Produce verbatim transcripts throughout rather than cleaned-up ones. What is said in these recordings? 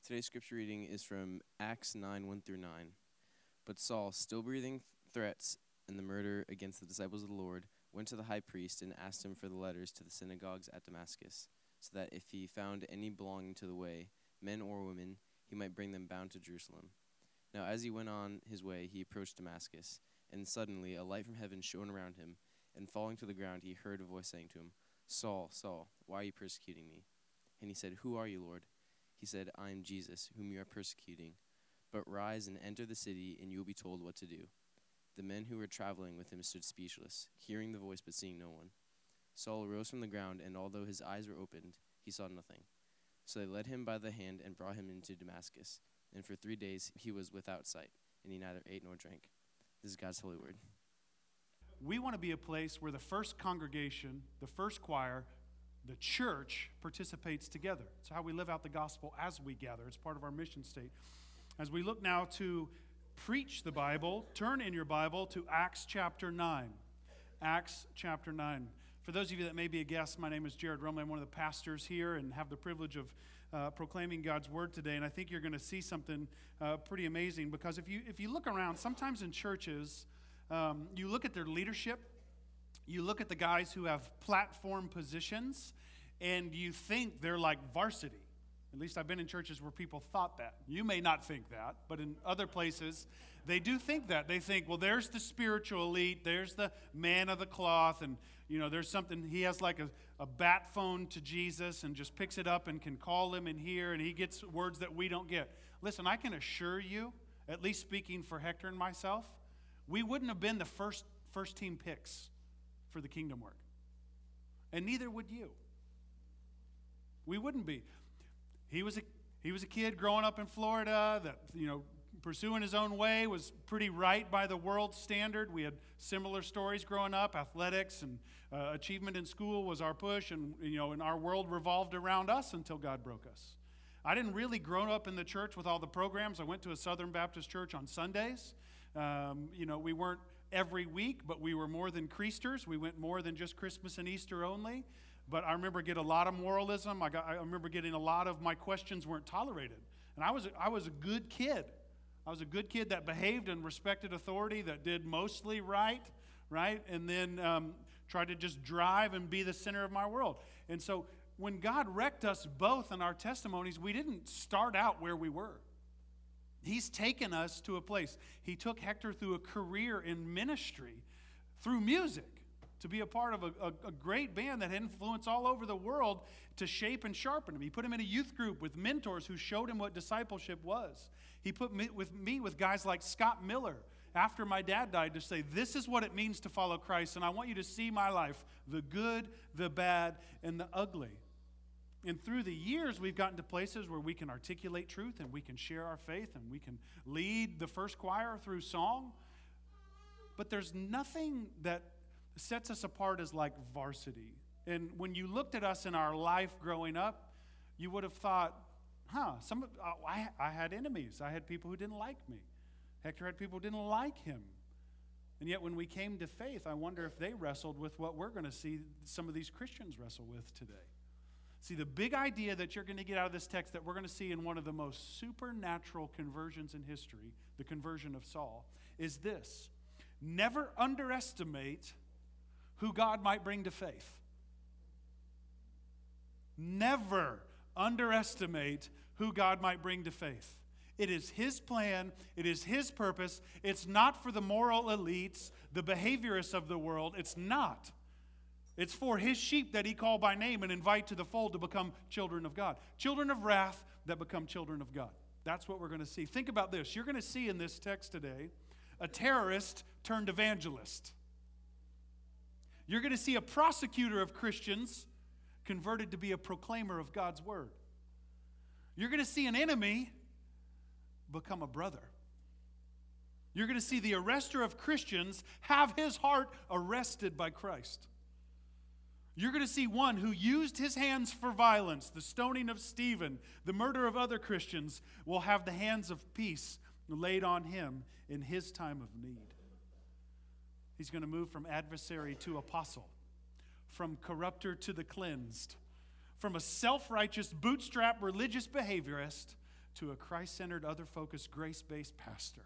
Today's scripture reading is from Acts nine, one through nine. But Saul, still breathing threats and the murder against the disciples of the Lord, went to the high priest and asked him for the letters to the synagogues at Damascus, so that if he found any belonging to the way, men or women, he might bring them bound to Jerusalem. Now as he went on his way, he approached Damascus, and suddenly a light from heaven shone around him, and falling to the ground, he heard a voice saying to him, Saul, Saul, why are you persecuting me? And he said, Who are you, Lord? He said, I am Jesus, whom you are persecuting. But rise and enter the city, and you will be told what to do. The men who were traveling with him stood speechless, hearing the voice but seeing no one. Saul arose from the ground, and although his eyes were opened, he saw nothing. So they led him by the hand and brought him into Damascus. And for three days he was without sight, and he neither ate nor drank. This is God's holy word. We want to be a place where the first congregation, the first choir, the church participates together. It's how we live out the gospel as we gather. It's part of our mission state. As we look now to preach the Bible, turn in your Bible to Acts chapter nine. Acts chapter nine. For those of you that may be a guest, my name is Jared Rumley. I'm one of the pastors here and have the privilege of uh, proclaiming God's word today. And I think you're going to see something uh, pretty amazing, because if you if you look around, sometimes in churches, um, you look at their leadership, you look at the guys who have platform positions, and you think they're like varsity. At least I've been in churches where people thought that. You may not think that, but in other places, they do think that. They think, well, there's the spiritual elite, there's the man of the cloth, and, you know, there's something, he has like a, a bat phone to Jesus and just picks it up and can call him in here, and he gets words that we don't get. Listen, I can assure you, at least speaking for Hector and myself, we wouldn't have been the first first team picks for the kingdom work. And neither would you. We wouldn't be. He was a he was a kid growing up in Florida that, you know, pursuing his own way, was pretty right by the world standard. We had similar stories growing up. Athletics and uh, achievement in school was our push, and, you know, and our world revolved around us until God broke us. I didn't really grow up in the church with all the programs. I went to a Southern Baptist church on Sundays. Um, you know, we weren't every week, but we were more than Creasters. We went more than just Christmas and Easter only. But I remember getting a lot of moralism. I, got, I remember getting a lot of my questions weren't tolerated. And I was, I was a good kid. I was a good kid that behaved and respected authority, that did mostly right, right? And then um, tried to just drive and be the center of my world. And so when God wrecked us both in our testimonies, we didn't start out where we were. He's taken us to a place. He took Hector through a career in ministry, through music, to be a part of a, a, a great band that had influence all over the world to shape and sharpen him. He put him in a youth group with mentors who showed him what discipleship was. He put me with me with guys like Scott Miller after my dad died to say, this is what it means to follow Christ, and I want you to see my life, the good, the bad, and the ugly. And through the years, we've gotten to places where we can articulate truth and we can share our faith and we can lead the first choir through song. But there's nothing that sets us apart as like varsity. And when you looked at us in our life growing up, you would have thought, huh, some of, uh, I, I had enemies. I had people who didn't like me. Hector had people who didn't like him. And yet when we came to faith, I wonder if they wrestled with what we're going to see some of these Christians wrestle with today. See, the big idea that you're going to get out of this text that we're going to see in one of the most supernatural conversions in history, the conversion of Saul, is this. Never underestimate who God might bring to faith. Never underestimate who God might bring to faith. It is His plan. It is His purpose. It's not for the moral elites, the behaviorists of the world. It's not. It's for His sheep that He called by name and invite to the fold to become children of God. Children of wrath that become children of God. That's what we're going to see. Think about this. You're going to see in this text today a terrorist turned evangelist. You're going to see a prosecutor of Christians converted to be a proclaimer of God's word. You're going to see an enemy become a brother. You're going to see the arrester of Christians have his heart arrested by Christ. You're going to see one who used his hands for violence, the stoning of Stephen, the murder of other Christians, will have the hands of peace laid on him in his time of need. He's going to move from adversary to apostle, from corrupter to the cleansed, from a self-righteous, bootstrap religious behaviorist to a Christ-centered, other-focused, grace-based pastor.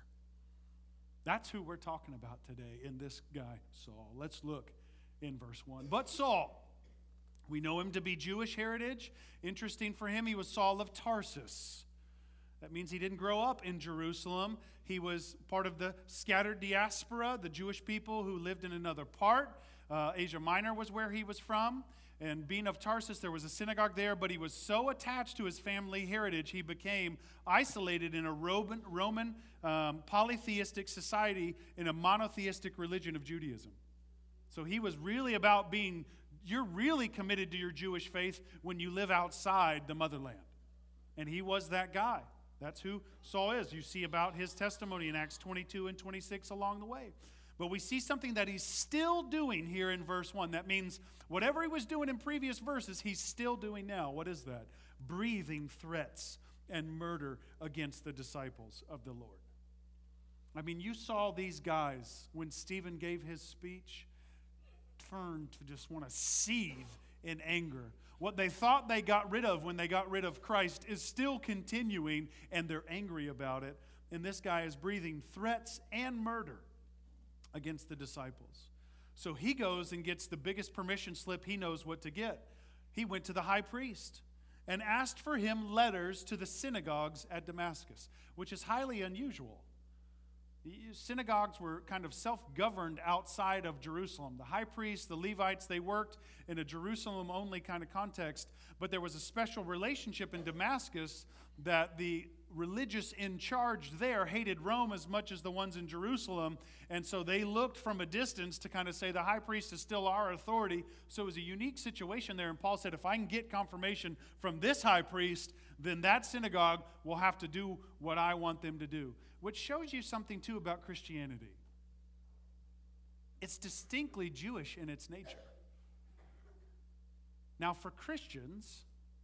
That's who we're talking about today in this guy, Saul. Let's look in verse one. But Saul, we know him to be Jewish heritage. Interesting for him, he was Saul of Tarsus. That means he didn't grow up in Jerusalem. He was part of the scattered diaspora, the Jewish people who lived in another part. Uh, Asia Minor was where he was from. And being of Tarsus, there was a synagogue there, but he was so attached to his family heritage, he became isolated in a Roman, Roman um, polytheistic society in a monotheistic religion of Judaism. So he was really about being, you're really committed to your Jewish faith when you live outside the motherland. And he was that guy. That's who Saul is. You see about his testimony in Acts twenty-two and twenty-six along the way. But we see something that he's still doing here in verse one. That means whatever he was doing in previous verses, he's still doing now. What is that? Breathing threats and murder against the disciples of the Lord. I mean, you saw these guys when Stephen gave his speech turn to just want to seethe in anger. What they thought they got rid of when they got rid of Christ is still continuing, and they're angry about it. And this guy is breathing threats and murder against the disciples. So he goes and gets the biggest permission slip he knows what to get. He went to the high priest and asked for him letters to the synagogues at Damascus, which is highly unusual. Synagogues were kind of self-governed outside of Jerusalem. The high priests, the Levites, they worked in a Jerusalem-only kind of context, but there was a special relationship in Damascus that the religious in charge there hated Rome as much as the ones in Jerusalem, and so they looked from a distance to kind of say the high priest is still our authority. So it was a unique situation there, and Paul said, if I can get confirmation from this high priest, then that synagogue will have to do what I want them to do. Which shows you something, too, about Christianity. It's distinctly Jewish in its nature. Now, for Christians,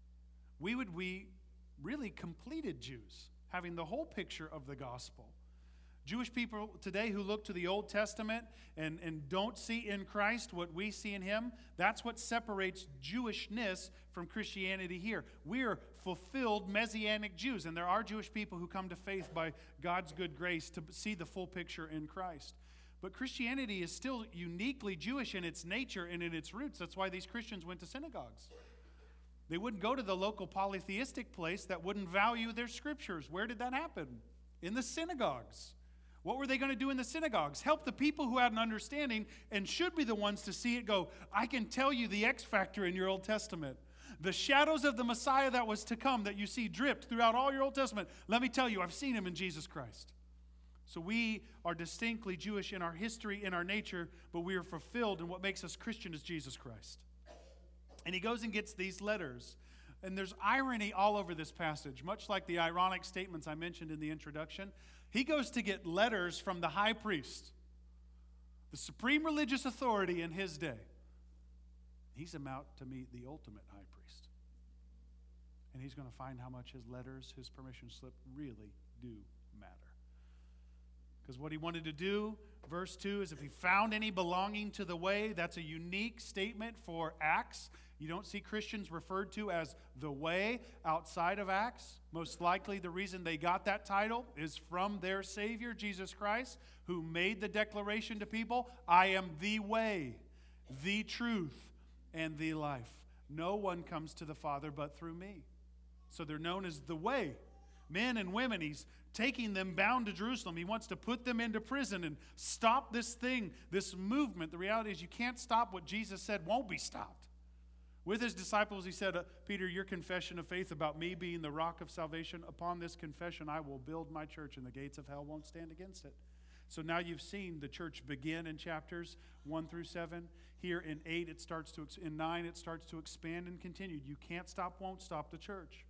we would be really completed Jews, having the whole picture of the gospel. Jewish people today who look to the Old Testament and, and don't see in Christ what we see in him, that's what separates Jewishness from Christianity here. We are fulfilled Messianic Jews, and there are Jewish people who come to faith by God's good grace to see the full picture in Christ. But Christianity is still uniquely Jewish in its nature and in its roots. That's why these Christians went to synagogues. They wouldn't go to the local polytheistic place that wouldn't value their scriptures. Where did that happen? In the synagogues. What were they going to do in the synagogues? Help the people who had an understanding and should be the ones to see it go, I can tell you the X factor in your Old Testament. The shadows of the Messiah that was to come that you see dripped throughout all your Old Testament. Let me tell you, I've seen him in Jesus Christ. So we are distinctly Jewish in our history, in our nature, but we are fulfilled in what makes us Christian is Jesus Christ. And he goes and gets these letters. And there's irony all over this passage, much like the ironic statements I mentioned in the introduction. He goes to get letters from the high priest, the supreme religious authority in his day. He's about to meet the ultimate high priest. And he's going to find how much his letters, his permission slip really do matter. Because what he wanted to do, verse two, is if he found any belonging to the way, that's a unique statement for Acts. You don't see Christians referred to as the way outside of Acts. Most likely the reason they got that title is from their Savior, Jesus Christ, who made the declaration to people, I am the way, the truth, and the life. No one comes to the Father but through me. So they're known as the way. Men and women, he's taking them bound to Jerusalem. He wants to put them into prison and stop this thing, this movement. The reality is you can't stop what Jesus said won't be stopped. With his disciples, he said, uh, Peter, your confession of faith about me being the rock of salvation, upon this confession I will build my church, and the gates of hell won't stand against it. So now you've seen the church begin in chapters one through seven. Here in eight, it starts to, in nine, it starts to expand and continue. You can't stop, won't stop the church.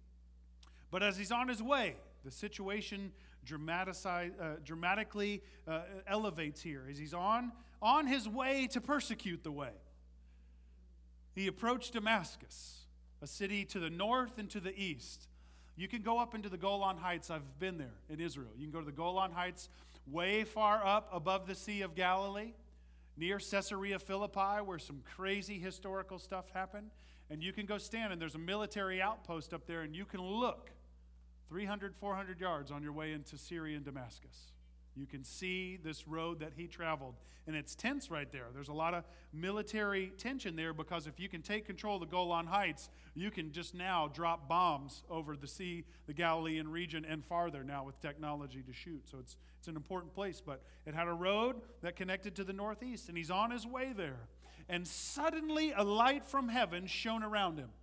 But as he's on his way, the situation dramaticize, uh, dramatically uh, elevates here. As he's on, on his way to persecute the way, he approached Damascus, a city to the north and to the east. You can go up into the Golan Heights. I've been there in Israel. You can go to the Golan Heights way far up above the Sea of Galilee, near Caesarea Philippi, where some crazy historical stuff happened. And you can go stand, and there's a military outpost up there, and you can look three hundred, four hundred yards on your way into Syria and Damascus. You can see this road that he traveled. And it's tense right there. There's a lot of military tension there because if you can take control of the Golan Heights, you can just now drop bombs over the sea, the Galilean region, and farther now with technology to shoot. So it's, it's an important place. But it had a road that connected to the northeast, and he's on his way there. And suddenly a light from heaven shone around him.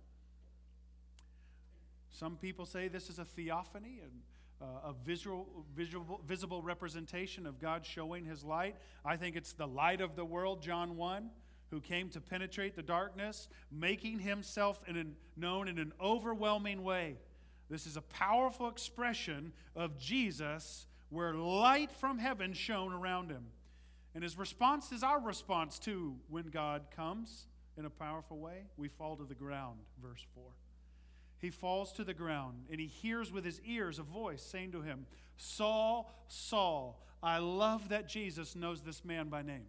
Some people say this is a theophany, and Uh, a visual, visual, visible representation of God showing his light. I think it's the light of the world, John one, who came to penetrate the darkness, making himself in an, known in an overwhelming way. This is a powerful expression of Jesus where light from heaven shone around him. And his response is our response too. When God comes in a powerful way, we fall to the ground, verse four. He falls to the ground, and he hears with his ears a voice saying to him, Saul, Saul. I love that Jesus knows this man by name.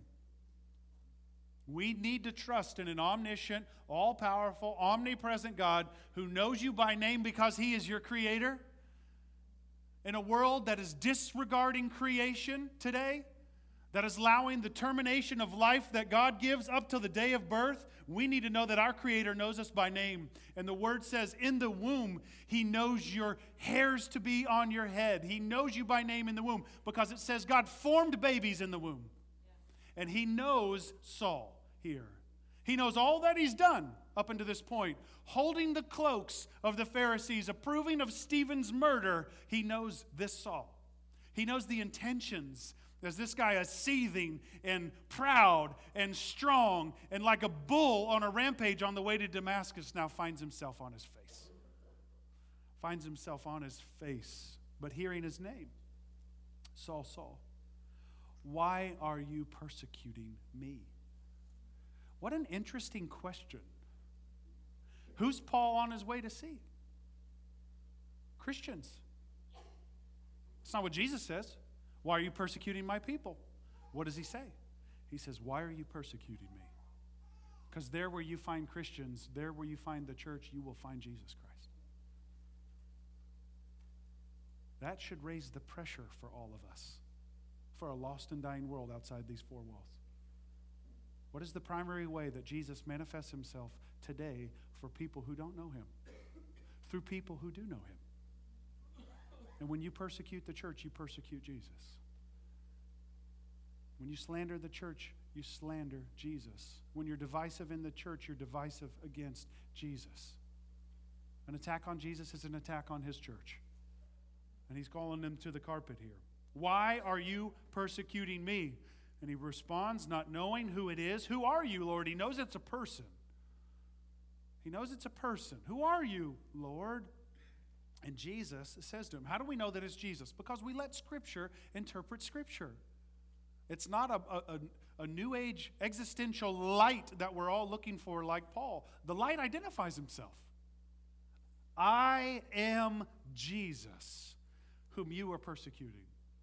We need to trust in an omniscient, all-powerful, omnipresent God who knows you by name because he is your creator. In a world that is disregarding creation today, that is allowing the termination of life that God gives up to the day of birth, we need to know that our Creator knows us by name. And the Word says, in the womb, he knows your hairs to be on your head. He knows you by name in the womb because it says God formed babies in the womb. And he knows Saul here. He knows all that he's done up until this point. Holding the cloaks of the Pharisees, approving of Stephen's murder, he knows this Saul. He knows the intentions. As this guy is seething and proud and strong and like a bull on a rampage on the way to Damascus, now finds himself on his face. Finds himself on his face, but hearing his name. Saul, Saul, why are you persecuting me? What an interesting question. Who's Paul on his way to see? Christians. That's not what Jesus says. Why are you persecuting my people? What does he say? He says, why are you persecuting me? Because there where you find Christians, there where you find the church, you will find Jesus Christ. That should raise the pressure for all of us, for a lost and dying world outside these four walls. What is the primary way that Jesus manifests himself today for people who don't know him? Through people who do know him. And when you persecute the church, you persecute Jesus. When you slander the church, you slander Jesus. When you're divisive in the church, you're divisive against Jesus. An attack on Jesus is an attack on his church. And he's calling them to the carpet here. Why are you persecuting me? And he responds, not knowing who it is. Who are you, Lord? He knows it's a person. He knows it's a person. Who are you, Lord? And Jesus says to him, how do we know that it's Jesus? Because we let Scripture interpret Scripture. It's not a, a, a new age existential light that we're all looking for like Paul. The light identifies himself. I am Jesus, whom you are persecuting.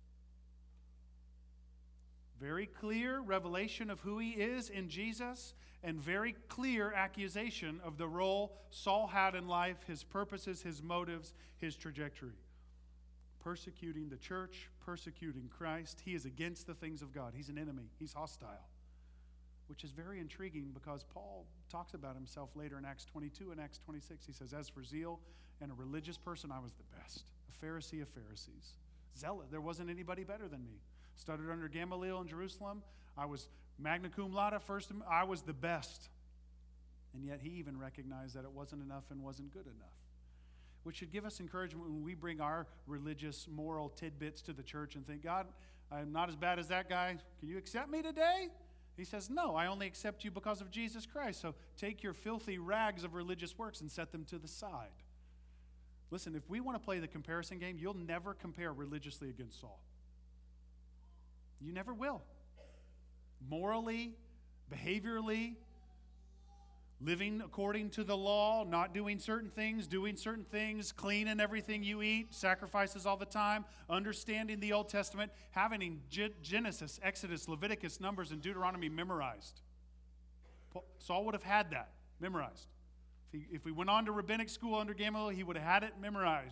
Very clear revelation of who he is in Jesus, and very clear accusation of the role Saul had in life, his purposes, his motives, his trajectory. Persecuting the church, persecuting Christ. He is against the things of God. He's an enemy. He's hostile. Which is very intriguing because Paul talks about himself later in Acts twenty-two and Acts twenty-six. He says, as for zeal and a religious person, I was the best. A Pharisee of Pharisees. Zealot. There wasn't anybody better than me. Studied under Gamaliel in Jerusalem. I was magna cum laude, first. I was the best. And yet he even recognized that it wasn't enough and wasn't good enough. Which should give us encouragement when we bring our religious, moral tidbits to the church and think, God, I'm not as bad as that guy. Can you accept me today? He says, no, I only accept you because of Jesus Christ. So take your filthy rags of religious works and set them to the side. Listen, if we want to play the comparison game, you'll never compare religiously against Saul. You never will. Morally, behaviorally, living according to the law, not doing certain things, doing certain things, clean in everything you eat, sacrifices all the time, understanding the Old Testament, having Genesis, Exodus, Leviticus, Numbers, and Deuteronomy memorized. Saul would have had that memorized. If, he, if we went on to rabbinic school under Gamaliel, he would have had it memorized.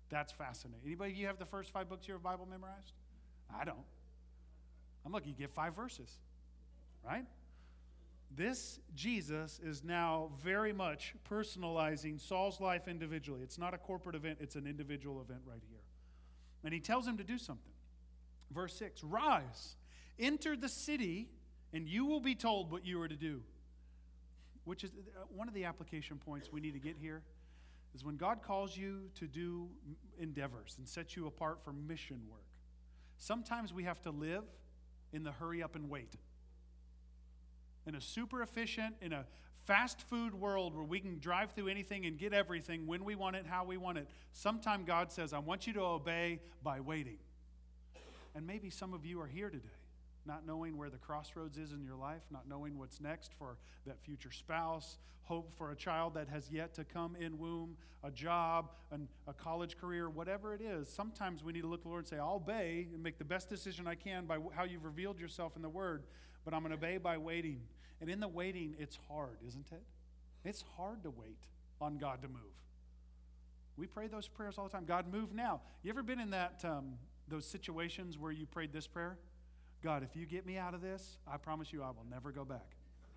That's fascinating. Anybody, you have the first five books of your Bible memorized? I don't. I'm lucky you get five verses, right? This Jesus is now very much personalizing Saul's life individually. It's not a corporate event, it's an individual event right here. And he tells him to do something. Verse six, rise, enter the city, and you will be told what you are to do. Which is one of the application points we need to get here, is when God calls you to do endeavors and sets you apart for mission work. Sometimes we have to live in the hurry up and wait. In a super efficient, in a fast food world where we can drive through anything and get everything when we want it, how we want it. Sometimes God says, I want you to obey by waiting. And maybe some of you are here today, not knowing where the crossroads is in your life, not knowing what's next for that future spouse, hope for a child that has yet to come in womb, a job, an, a college career, whatever it is. Sometimes we need to look to the Lord and say, I'll obey and make the best decision I can by how you've revealed yourself in the Word, but I'm going to obey by waiting. And in the waiting, it's hard, isn't it? It's hard to wait on God to move. We pray those prayers all the time. God, move now. You ever been in that um, those situations where you prayed this prayer? God, if you get me out of this, I promise you I will never go back.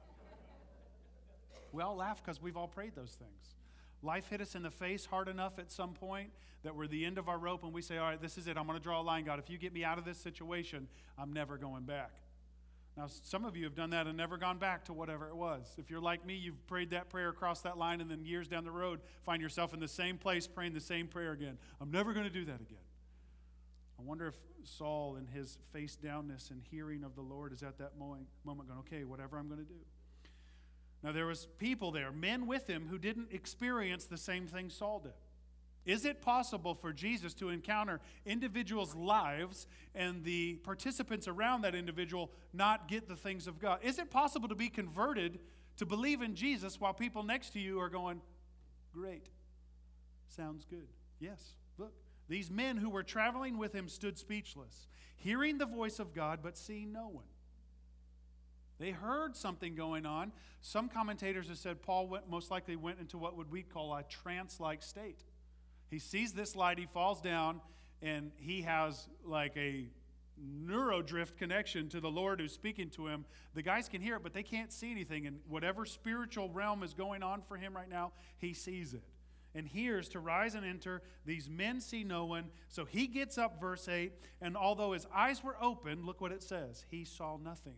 We all laugh because we've all prayed those things. Life hit us in the face hard enough at some point that we're the end of our rope and we say, all right, this is it. I'm going to draw a line, God. If you get me out of this situation, I'm never going back. Now, some of you have done that and never gone back to whatever it was. If you're like me, you've prayed that prayer across that line and then years down the road find yourself in the same place praying the same prayer again. I'm never going to do that again. I wonder if Saul, in his face downness and hearing of the Lord, is at that moment going, okay, whatever I'm going to do. Now, there was people there, men with him, who didn't experience the same thing Saul did. Is it possible for Jesus to encounter individuals' lives and the participants around that individual not get the things of God? Is it possible to be converted to believe in Jesus while people next to you are going, great, sounds good. Yes, look. These men who were traveling with him stood speechless, hearing the voice of God but seeing no one. They heard something going on. Some commentators have said Paul went, most likely went into what would we call a trance-like state. He sees this light, he falls down, and he has like a neurodrift connection to the Lord who's speaking to him. The guys can hear it, but they can't see anything. And whatever spiritual realm is going on for him right now, he sees it. And hears to rise and enter. These men see no one. So he gets up, verse eight, and although his eyes were open, look what it says, he saw nothing.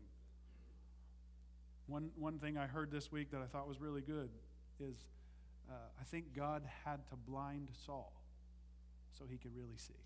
One, one thing I heard this week that I thought was really good is uh, I think God had to blind Saul so he could really see.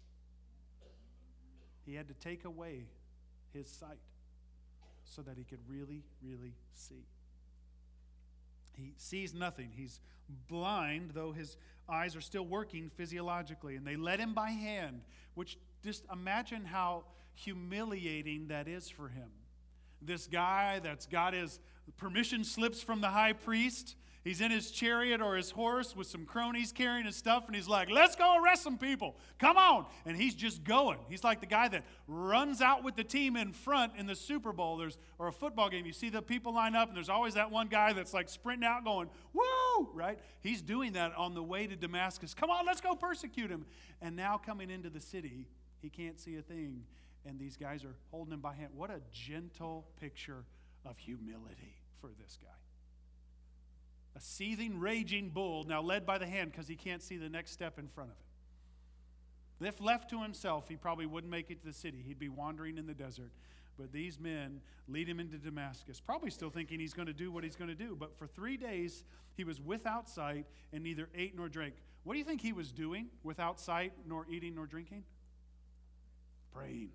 He had to take away his sight so that he could really, really see. He sees nothing. He's blind, though his eyes are still working physiologically. And they led him by hand, which just imagine how humiliating that is for him. This guy that's got his permission slips from the high priest. He's in his chariot or his horse with some cronies carrying his stuff, and he's like, let's go arrest some people. Come on. And he's just going. He's like the guy that runs out with the team in front in the Super Bowl there's, or a football game. You see the people line up, and there's always that one guy that's like sprinting out going, woo, right? He's doing that on the way to Damascus. Come on, let's go persecute him. And now coming into the city, he can't see a thing, and these guys are holding him by hand. What a gentle picture of humility for this guy. A seething, raging bull, now led by the hand because he can't see the next step in front of him. If left to himself, he probably wouldn't make it to the city. He'd be wandering in the desert. But these men lead him into Damascus, probably still thinking he's going to do what he's going to do. But for three days, he was without sight and neither ate nor drank. What do you think he was doing without sight, nor eating, nor drinking? Praying.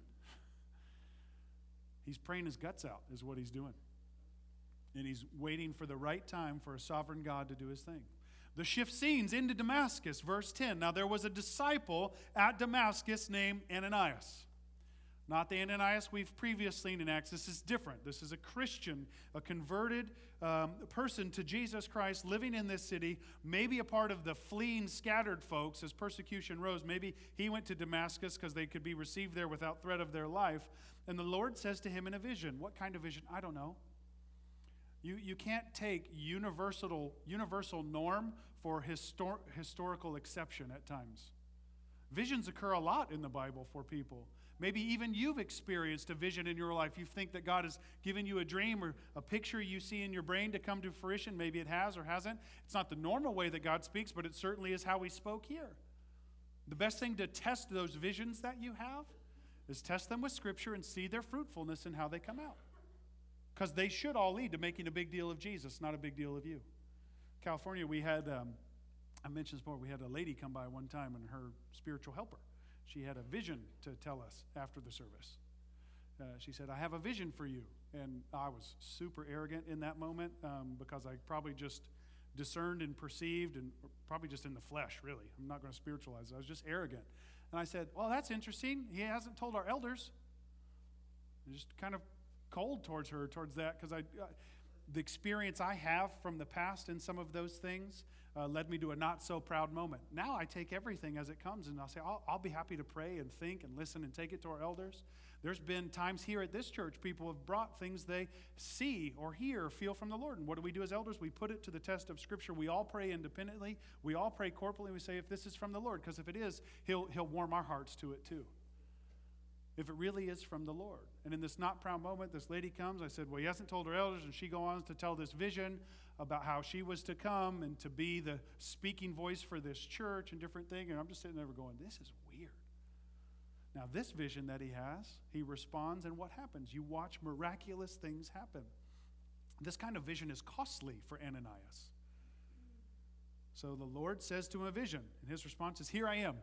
He's praying his guts out is what he's doing. And he's waiting for the right time for a sovereign God to do his thing. The shift scenes into Damascus, verse ten. Now there was a disciple at Damascus named Ananias. Not the Ananias we've previously seen in Acts. This is different. This is a Christian, a converted um, person to Jesus Christ living in this city, maybe a part of the fleeing scattered folks as persecution rose. Maybe he went to Damascus because they could be received there without threat of their life. And the Lord says to him in a vision. What kind of vision? I don't know. You, you can't take universal, universal norm for histor- historical exception at times. Visions occur a lot in the Bible for people. Maybe even you've experienced a vision in your life. You think that God has given you a dream or a picture you see in your brain to come to fruition. Maybe it has or hasn't. It's not the normal way that God speaks, but it certainly is how he spoke here. The best thing to test those visions that you have is test them with Scripture and see their fruitfulness and how they come out. Because they should all lead to making a big deal of Jesus, not a big deal of you. California, we had, um, I mentioned this before, we had a lady come by one time and her spiritual helper. She had a vision to tell us after the service. Uh, she said, I have a vision for you. And I was super arrogant in that moment um, because I probably just discerned and perceived and probably just in the flesh, really. I'm not going to spiritualize it. I was just arrogant. And I said, well, that's interesting. He hasn't told our elders. I'm just kind of cold towards her, towards that, because I, uh, the experience I have from the past in some of those things uh, led me to a not-so-proud moment. Now I take everything as it comes, and I'll say, I'll, I'll be happy to pray and think and listen and take it to our elders. There's been times here at this church, people have brought things they see or hear or feel from the Lord. And what do we do as elders? We put it to the test of Scripture. We all pray independently. We all pray corporately. We say, if this is from the Lord, because if it is, he'll, he'll warm our hearts to it too. If it really is from the Lord. And in this not proud moment, this lady comes. I said, well, he hasn't told her elders. And she goes on to tell this vision about how she was to come and to be the speaking voice for this church and different things. And I'm just sitting there going, this is weird. Now, this vision that he has, he responds, and what happens? You watch miraculous things happen. This kind of vision is costly for Ananias. So the Lord says to him a vision, and his response is, here I am.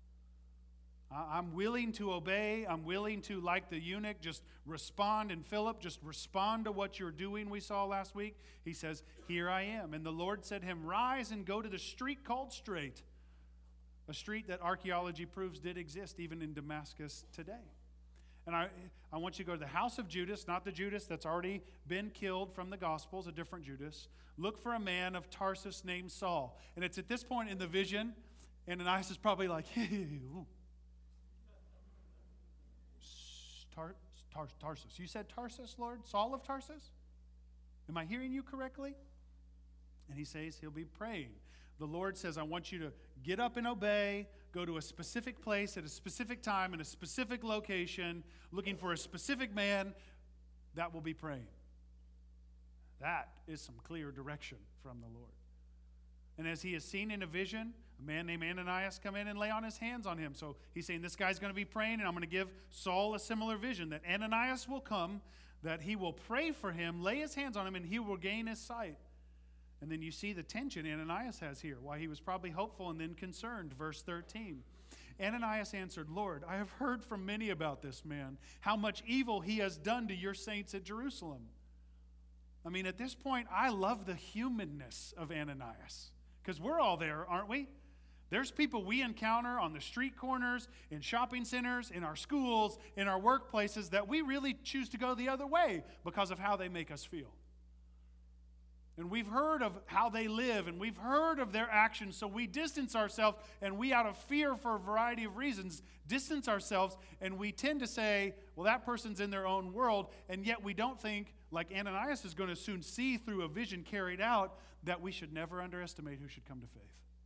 I'm willing to obey. I'm willing to, like the eunuch, just respond. And Philip, just respond to what you're doing, we saw last week. He says, here I am. And the Lord said to him, rise and go to the street called Straight, a street that archaeology proves did exist even in Damascus today. And I, I want you to go to the house of Judas, not the Judas that's already been killed from the Gospels, a different Judas. Look for a man of Tarsus named Saul. And it's at this point in the vision, Ananias is probably like, Tar, Tar, Tarsus. You said Tarsus, Lord? Saul of Tarsus? Am I hearing you correctly? And he says he'll be praying. The Lord says, I want you to get up and obey, go to a specific place at a specific time in a specific location, looking for a specific man that will be praying. That is some clear direction from the Lord. And as he is seen in a vision, a man named Ananias come in and lay on his hands on him. So he's saying, this guy's going to be praying, and I'm going to give Saul a similar vision, that Ananias will come, that he will pray for him, lay his hands on him, and he will gain his sight. And then you see the tension Ananias has here, why he was probably hopeful and then concerned. Verse thirteen. Ananias answered, Lord, I have heard from many about this man, how much evil he has done to your saints at Jerusalem. I mean, at this point, I love the humanness of Ananias, because we're all there, aren't we? There's people we encounter on the street corners, in shopping centers, in our schools, in our workplaces that we really choose to go the other way because of how they make us feel. And we've heard of how they live, and we've heard of their actions, so we distance ourselves, and we, out of fear for a variety of reasons, distance ourselves, and we tend to say, well, that person's in their own world, and yet we don't think, like Ananias is going to soon see through a vision carried out, that we should never underestimate who should come to faith.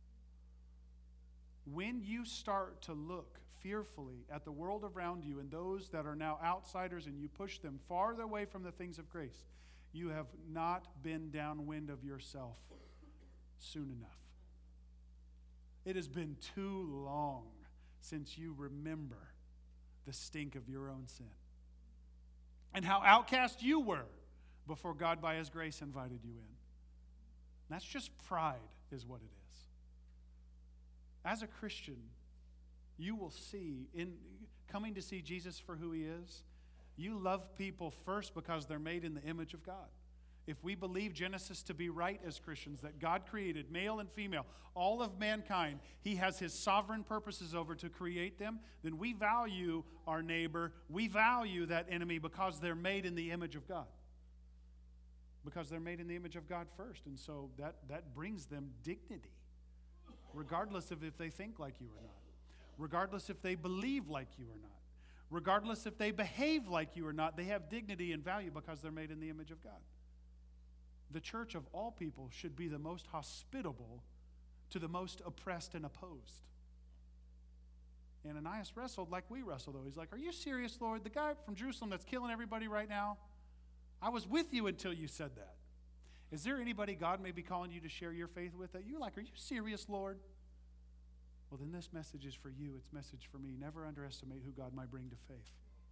When you start to look fearfully at the world around you and those that are now outsiders, and you push them farther away from the things of grace, you have not been downwind of yourself soon enough. It has been too long since you remember the stink of your own sin and how outcast you were before God, by His grace, invited you in. That's just pride, is what it is. As a Christian, you will see, in coming to see Jesus for who He is, you love people first because they're made in the image of God. If we believe Genesis to be right as Christians, that God created male and female, all of mankind, He has His sovereign purposes over to create them, then we value our neighbor, we value that enemy because they're made in the image of God. Because they're made in the image of God first. And so that, that brings them dignity, regardless of if they think like you or not, regardless if they believe like you or not. Regardless if they behave like you or not, they have dignity and value because they're made in the image of God. The church of all people should be the most hospitable to the most oppressed and opposed. Ananias wrestled like we wrestle, though. He's like, are you serious, Lord? The guy from Jerusalem that's killing everybody right now? I was with you until you said that. Is there anybody God may be calling you to share your faith with that you're like, are you serious, Lord? Well, then this message is for you. It's a message for me. Never underestimate who God might bring to faith.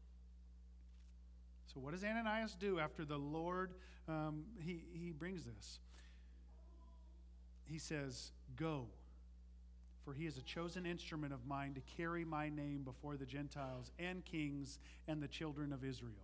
So what does Ananias do after the Lord, um, he, he brings this? He says, go, for he is a chosen instrument of mine to carry my name before the Gentiles and kings and the children of Israel.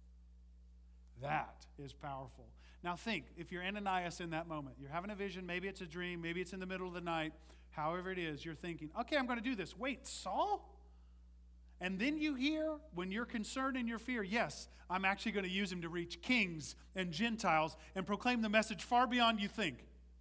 That is powerful. Now think, if you're Ananias in that moment, you're having a vision, maybe it's a dream, maybe it's in the middle of the night, however it is, you're thinking, okay, I'm going to do this. Wait, Saul? And then you hear, when you're concerned and your fear, yes, I'm actually going to use him to reach kings and Gentiles and proclaim the message far beyond you think.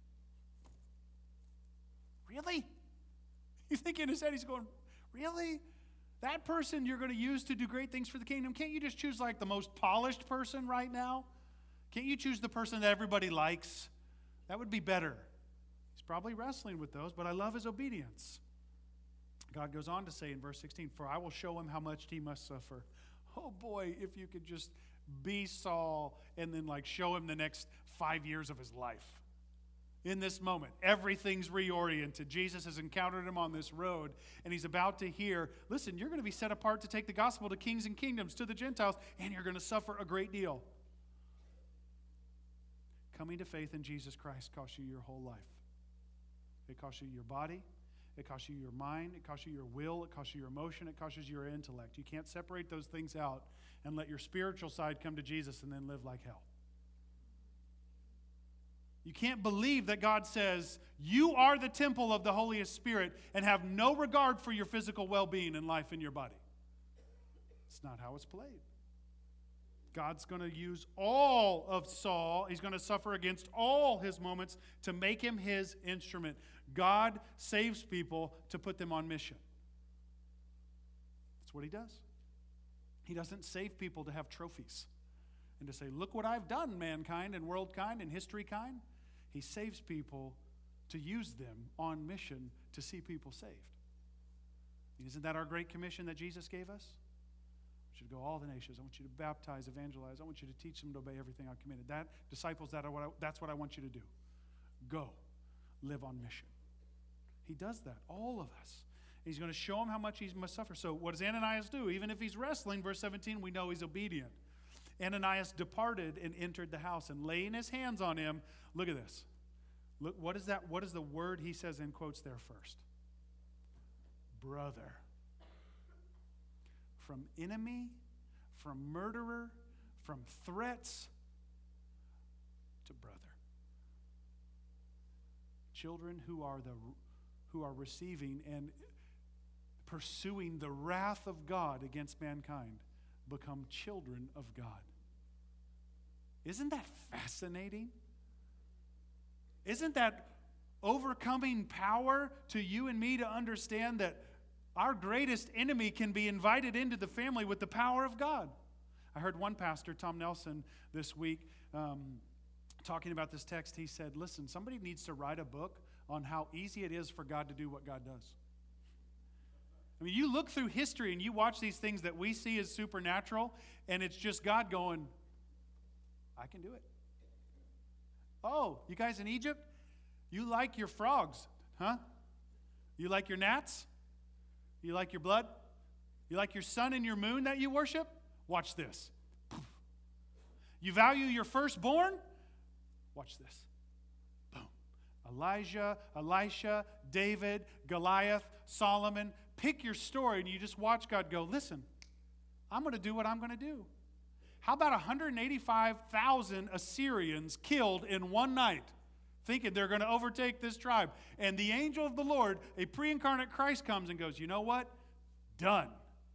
Really? You think in his head he's going, really? That person you're going to use to do great things for the kingdom? Can't you just choose like the most polished person right now? Can't you choose the person that everybody likes? That would be better. He's probably wrestling with those, but I love his obedience. God goes on to say in verse sixteen, for I will show him how much he must suffer. Oh boy, if you could just be Saul and then like show him the next five years of his life. In this moment, everything's reoriented. Jesus has encountered him on this road, and he's about to hear, listen, you're going to be set apart to take the gospel to kings and kingdoms, to the Gentiles, and you're going to suffer a great deal. Coming to faith in Jesus Christ costs you your whole life. It costs you your body. It costs you your mind. It costs you your will. It costs you your emotion. It costs you your intellect. You can't separate those things out and let your spiritual side come to Jesus and then live like hell. You can't believe that God says you are the temple of the Holy Spirit and have no regard for your physical well-being and life in your body. It's not how it's played. God's going to use all of Saul. He's going to suffer against all his moments to make him his instrument. God saves people to put them on mission. That's what he does. He doesn't save people to have trophies and to say, look what I've done, mankind and worldkind and historykind. He saves people to use them on mission to see people saved. Isn't that our great commission that Jesus gave us? I want you to go all the nations. I want you to baptize, evangelize. I want you to teach them to obey everything I've commanded. That, disciples, that are what I, that's what I want you to do. Go. Live on mission. He does that, all of us. He's going to show him how much he must suffer. So what does Ananias do? Even if he's wrestling, verse seventeen, we know he's obedient. Ananias departed and entered the house, and laying his hands on him, look at this. Look, what is that? What is the word he says in quotes there first? Brother. From enemy, from murderer, from threats to brother. Children who are the who are receiving and pursuing the wrath of God against mankind become children of God. Isn't that fascinating? Isn't that overcoming power to you and me to understand that our greatest enemy can be invited into the family with the power of God? I heard one pastor, Tom Nelson, this week um, talking about this text. He said, listen, somebody needs to write a book on how easy it is for God to do what God does. I mean, you look through history and you watch these things that we see as supernatural, and it's just God going, I can do it. Oh, you guys in Egypt, you like your frogs, huh? You like your gnats? You like your blood? You like your sun and your moon that you worship? Watch this. You value your firstborn? Watch this. Boom. Elijah, Elisha, David, Goliath, Solomon. Pick your story and you just watch God go, listen, I'm going to do what I'm going to do. How about one hundred eighty-five thousand Assyrians killed in one night, thinking they're going to overtake this tribe? And the angel of the Lord, a pre-incarnate Christ, comes and goes, you know what? Done.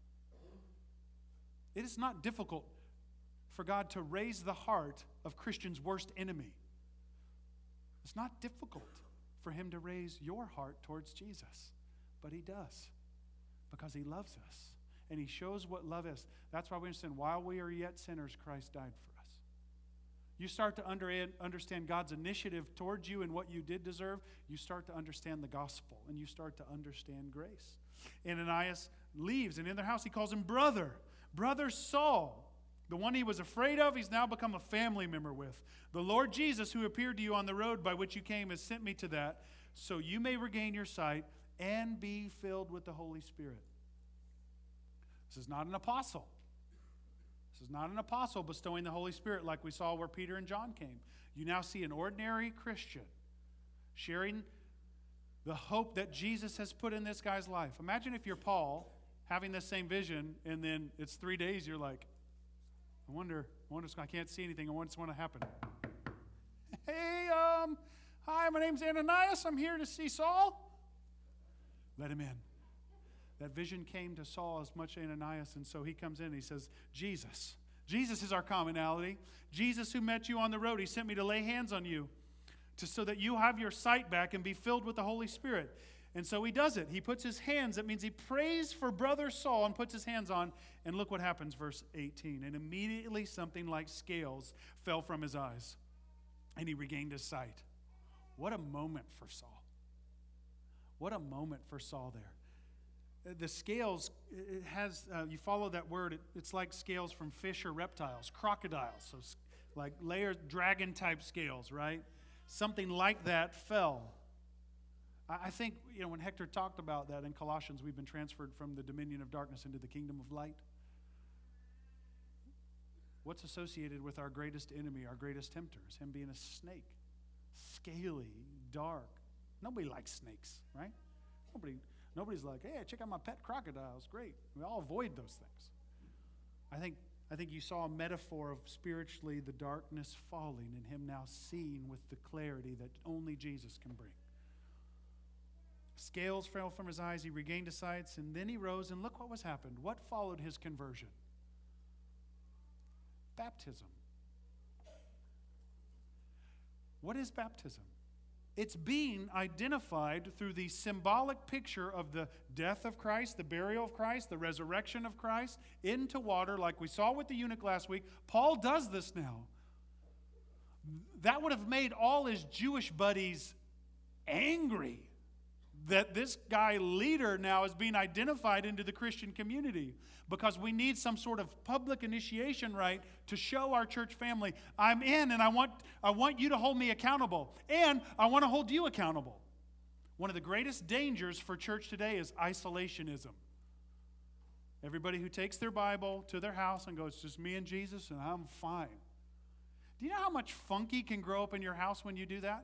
It is not difficult for God to raise the heart of Christians' worst enemy. It's not difficult for him to raise your heart towards Jesus, but he does because he loves us. And he shows what love is. That's why we understand, while we are yet sinners, Christ died for us. You start to under, understand God's initiative towards you and what you did deserve. You start to understand the gospel, and you start to understand grace. Ananias leaves, and in their house he calls him brother. Brother Saul. The one he was afraid of, he's now become a family member with. The Lord Jesus, who appeared to you on the road by which you came, has sent me to that, so you may regain your sight and be filled with the Holy Spirit. This is not an apostle. This is not an apostle bestowing the Holy Spirit like we saw where Peter and John came. You now see an ordinary Christian sharing the hope that Jesus has put in this guy's life. Imagine if you're Paul having this same vision, and then it's three days, you're like, I wonder, I wonder, I can't see anything. I wonder what's going to happen. Hey, um, hi, my name's Ananias. I'm here to see Saul. Let him in. That vision came to Saul as much Ananias, and so he comes in and he says, Jesus. Jesus is our commonality. Jesus who met you on the road, he sent me to lay hands on you to, so that you have your sight back and be filled with the Holy Spirit. And so he does it. He puts his hands, that means he prays for brother Saul and puts his hands on, and look what happens, verse eighteen. And immediately something like scales fell from his eyes, and he regained his sight. What a moment for Saul. What a moment for Saul there. The scales, it has, uh, you follow that word, it, it's like scales from fish or reptiles, crocodiles, so like layered dragon-type scales, right? Something like that fell. I think, you know, when Hector talked about that in Colossians, we've been transferred from the dominion of darkness into the kingdom of light. What's associated with our greatest enemy, our greatest tempter, is him being a snake. Scaly, dark. Nobody likes snakes, right? Nobody, nobody's like, hey, check out my pet crocodile. It's great. We all avoid those things. I think, I think you saw a metaphor of spiritually the darkness falling and him now seeing with the clarity that only Jesus can bring. Scales fell from his eyes, he regained his sight, and then he rose, and look what was happened. What followed his conversion? Baptism. What is baptism? It's being identified through the symbolic picture of the death of Christ, the burial of Christ, the resurrection of Christ, into water, like we saw with the eunuch last week. Paul does this now. That would have made all his Jewish buddies angry that this guy leader now is being identified into the Christian community, because we need some sort of public initiation rite to show our church family, I'm in, and I want, I want you to hold me accountable, and I want to hold you accountable. One of the greatest dangers for church today is isolationism. Everybody who takes their Bible to their house and goes, it's just me and Jesus, and I'm fine. Do you know how much funky can grow up in your house when you do that?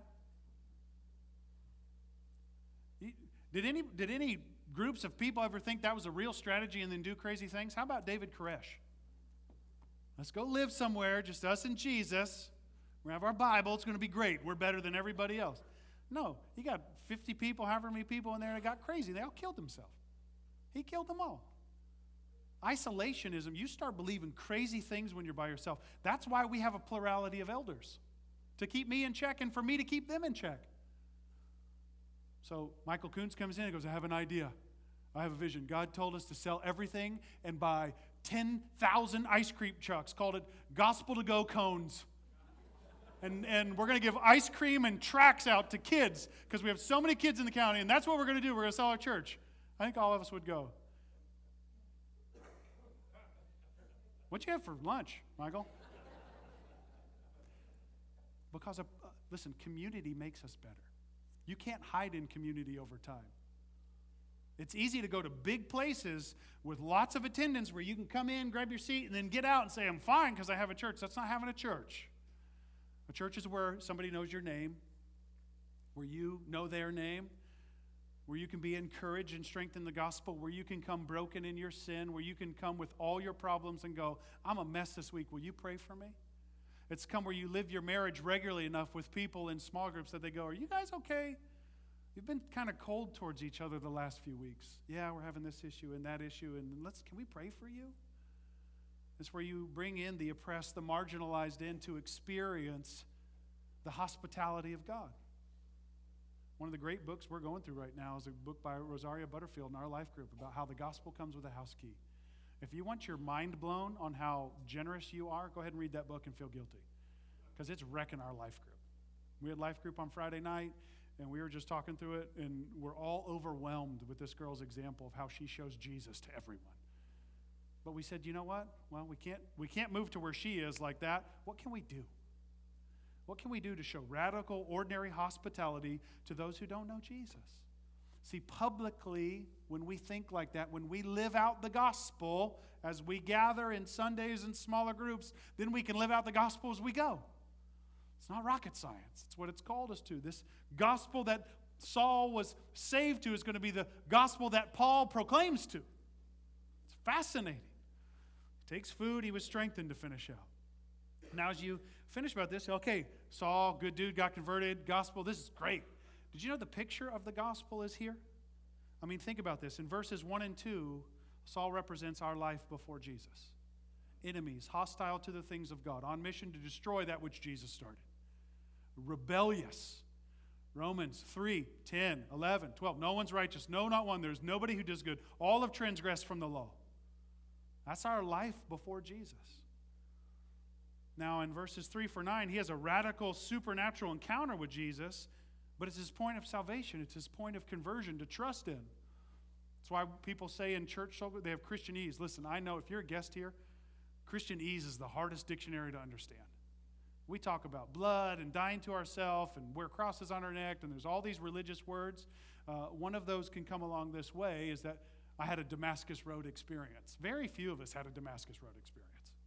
Did any, did any groups of people ever think that was a real strategy and then do crazy things? How about David Koresh? Let's go live somewhere, just us and Jesus. We have our Bible. It's going to be great. We're better than everybody else. No, he got fifty people, however many people in there that got crazy. They all killed themselves. He killed them all. Isolationism, you start believing crazy things when you're by yourself. That's why we have a plurality of elders, to keep me in check and for me to keep them in check. So Michael Kuntz comes in and goes, I have an idea. I have a vision. God told us to sell everything and buy ten thousand ice cream trucks, called it Gospel to Go cones. And, and we're going to give ice cream and tracts out to kids because we have so many kids in the county, and that's what we're going to do. We're going to sell our church. I think all of us would go. What'd you have for lunch, Michael? Because, of, uh, listen, community makes us better. You can't hide in community over time. It's easy to go to big places with lots of attendance where you can come in, grab your seat, and then get out and say, I'm fine because I have a church. That's not having a church. A church is where somebody knows your name, where you know their name, where you can be encouraged and strengthened in the gospel, where you can come broken in your sin, where you can come with all your problems and go, I'm a mess this week. Will you pray for me? It's come where you live your marriage regularly enough with people in small groups that they go, are you guys okay? You've been kind of cold towards each other the last few weeks. Yeah, we're having this issue and that issue, and let's can we pray for you? It's where you bring in the oppressed, the marginalized in to experience the hospitality of God. One of the great books we're going through right now is a book by Rosaria Butterfield in our life group about how the gospel comes with a house key. If you want your mind blown on how generous you are, go ahead and read that book and feel guilty, because it's wrecking our life group. We had life group on Friday night, and we were just talking through it, and we're all overwhelmed with this girl's example of how she shows Jesus to everyone. But we said, you know what? Well, we can't, we can't move to where she is like that. What can we do? What can we do to show radical, ordinary hospitality to those who don't know Jesus? See, publicly, when we think like that, when we live out the gospel, as we gather in Sundays in smaller groups, then we can live out the gospel as we go. It's not rocket science. It's what it's called us to. This gospel that Saul was saved to is going to be the gospel that Paul proclaims to. It's fascinating. He takes food. He was strengthened to finish out. Now, as you finish about this, okay, Saul, good dude, got converted, gospel, this is great. Did you know the picture of the gospel is here? I mean, think about this. In verses one and two, Saul represents our life before Jesus. Enemies, hostile to the things of God, on mission to destroy that which Jesus started. Rebellious. Romans three, ten, eleven, twelve. No one's righteous. No, not one. There's nobody who does good. All have transgressed from the law. That's our life before Jesus. Now, in verses three for nine, he has a radical supernatural encounter with Jesus, but it's his point of salvation. It's his point of conversion to trust in. That's why people say in church, they have Christianese. Listen, I know if you're a guest here, Christianese is the hardest dictionary to understand. We talk about blood and dying to ourselves and wear crosses on our neck, and there's all these religious words. Uh, one of those can come along this way is that I had a Damascus Road experience. Very few of us had a Damascus Road experience.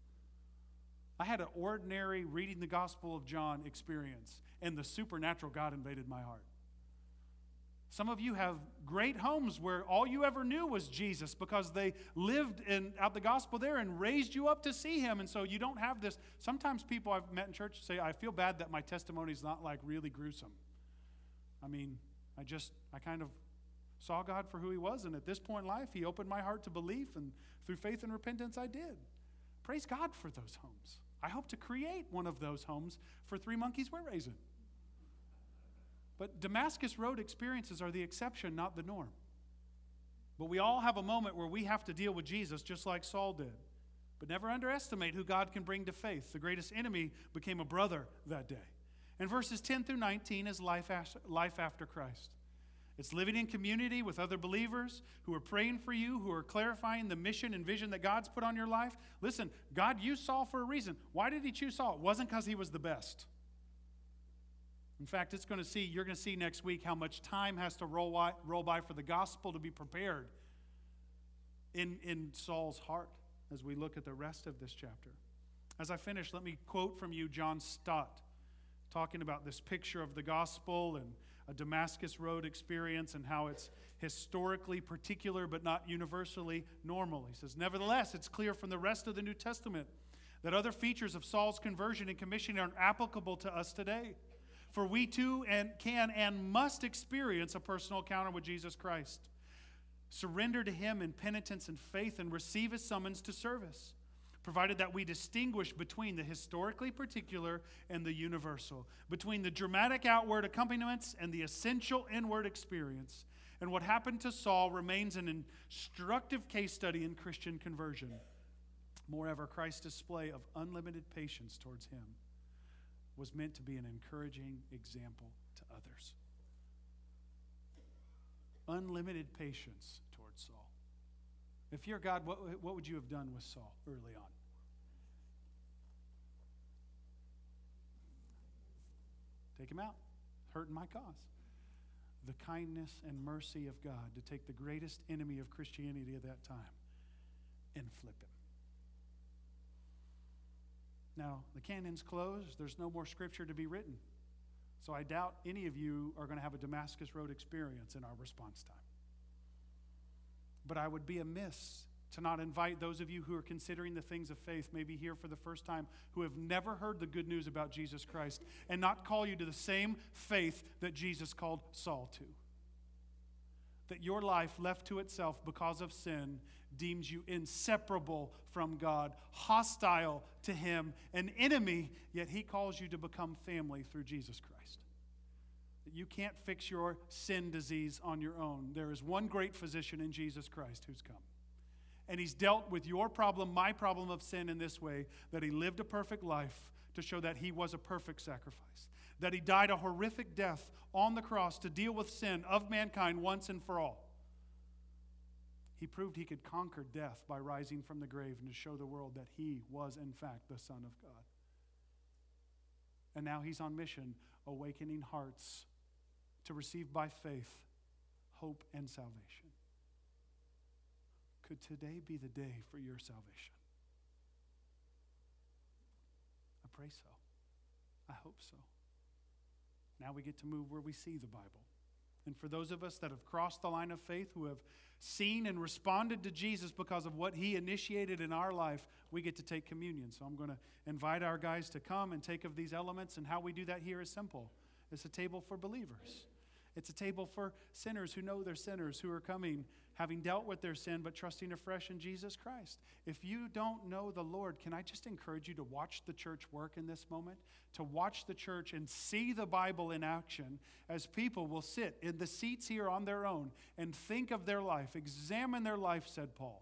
I had an ordinary reading the Gospel of John experience, and the supernatural God invaded my heart. Some of you have great homes where all you ever knew was Jesus because they lived in, out the gospel there and raised you up to see him, and so you don't have this. Sometimes people I've met in church say, I feel bad that my testimony is not like really gruesome. I mean, I just, I kind of saw God for who he was, and at this point in life, he opened my heart to belief, and through faith and repentance, I did. Praise God for those homes. I hope to create one of those homes for three monkeys we're raising. But Damascus Road experiences are the exception, not the norm. But we all have a moment where we have to deal with Jesus just like Saul did. But never underestimate who God can bring to faith. The greatest enemy became a brother that day. And verses ten through nineteen is life after Christ. It's living in community with other believers who are praying for you, who are clarifying the mission and vision that God's put on your life. Listen, God used Saul for a reason. Why did he choose Saul? It wasn't because he was the best. In fact, it's going to see, you're going to see next week how much time has to roll by, roll by for the gospel to be prepared in, in Saul's heart as we look at the rest of this chapter. As I finish, let me quote from you John Stott, talking about this picture of the gospel and a Damascus Road experience and how it's historically particular but not universally normal. He says, nevertheless, it's clear from the rest of the New Testament that other features of Saul's conversion and commissioning are applicable to us today. For we too and can and must experience a personal encounter with Jesus Christ. Surrender to him in penitence and faith and receive his summons to service, provided that we distinguish between the historically particular and the universal, between the dramatic outward accompaniments and the essential inward experience. And what happened to Saul remains an instructive case study in Christian conversion. Moreover, Christ's display of unlimited patience towards him was meant to be an encouraging example to others. Unlimited patience towards Saul. If you're God, what, what would you have done with Saul early on? Take him out. Hurting my cause. The kindness and mercy of God to take the greatest enemy of Christianity at that time and flip him. Now, the canon's closed. There's no more scripture to be written. So I doubt any of you are going to have a Damascus Road experience in our response time. But I would be amiss to not invite those of you who are considering the things of faith, maybe here for the first time, who have never heard the good news about Jesus Christ, and not call you to the same faith that Jesus called Saul to. That your life left to itself because of sin deems you inseparable from God, hostile to him, an enemy, yet he calls you to become family through Jesus Christ. That you can't fix your sin disease on your own. There is one great physician in Jesus Christ who's come. And he's dealt with your problem, my problem of sin in this way, that he lived a perfect life to show that he was a perfect sacrifice. that he died a horrific death on the cross to deal with sin of mankind once and for all. He proved he could conquer death by rising from the grave and to show the world that he was, in fact, the Son of God. And now he's on mission, awakening hearts to receive by faith hope and salvation. Could today be the day for your salvation? I pray so. I hope so. Now we get to move where we see the Bible. And for those of us that have crossed the line of faith, who have seen and responded to Jesus because of what he initiated in our life, we get to take communion. So I'm going to invite our guys to come and take of these elements. And how we do that here is simple. It's a table for believers. It's a table for sinners who know they're sinners, who are coming, having dealt with their sin, but trusting afresh in Jesus Christ. If you don't know the Lord, can I just encourage you to watch the church work in this moment? To watch the church and see the Bible in action as people will sit in the seats here on their own and think of their life, examine their life, said Paul.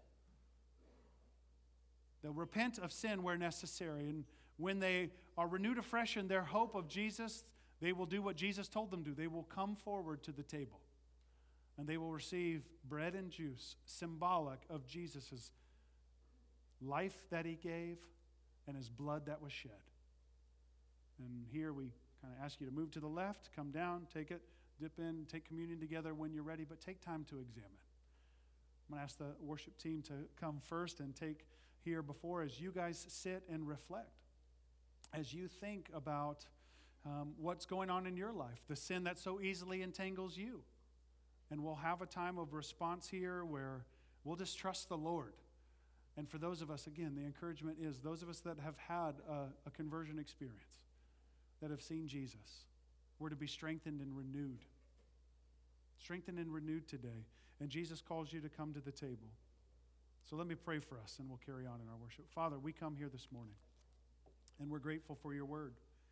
They'll repent of sin where necessary, and when they are renewed afresh in their hope of Jesus, they will do what Jesus told them to. They will come forward to the table, and they will receive bread and juice, symbolic of Jesus' life that he gave and his blood that was shed. And here we kind of ask you to move to the left, come down, take it, dip in, take communion together when you're ready, but take time to examine. I'm going to ask the worship team to come first and take here before as you guys sit and reflect. As you think about um, what's going on in your life, the sin that so easily entangles you. And we'll have a time of response here where we'll just trust the Lord. And for those of us, again, the encouragement is those of us that have had a, a conversion experience, that have seen Jesus, we're to be strengthened and renewed. Strengthened and renewed today. And Jesus calls you to come to the table. So let me pray for us and we'll carry on in our worship. Father, we come here this morning and we're grateful for your word.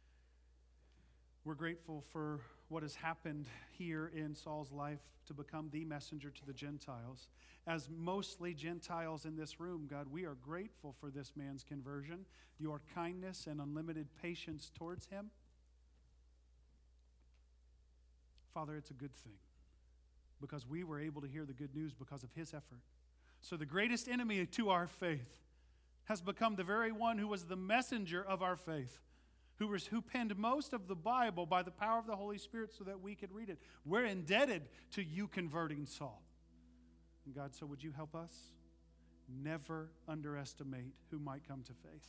We're grateful for what has happened here in Saul's life to become the messenger to the Gentiles. As mostly Gentiles in this room, God, we are grateful for this man's conversion, your kindness and unlimited patience towards him. Father, it's a good thing because we were able to hear the good news because of his effort. So the greatest enemy to our faith has become the very one who was the messenger of our faith, who, was, who penned most of the Bible by the power of the Holy Spirit so that we could read it. We're indebted to you converting Saul. And God, so would you help us never underestimate who might come to faith?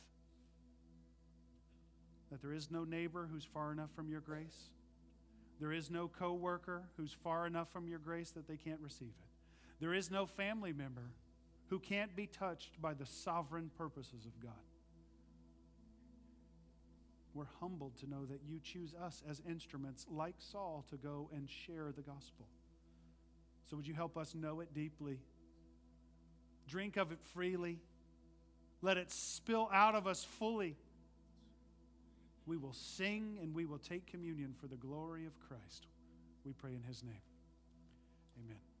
That there is no neighbor who's far enough from your grace. There is no coworker who's far enough from your grace that they can't receive it. There is no family member who can't be touched by the sovereign purposes of God. We're humbled to know that you choose us as instruments like Saul to go and share the gospel. So would you help us know it deeply? Drink of it freely. Let it spill out of us fully. We will sing and we will take communion for the glory of Christ. We pray in his name. Amen.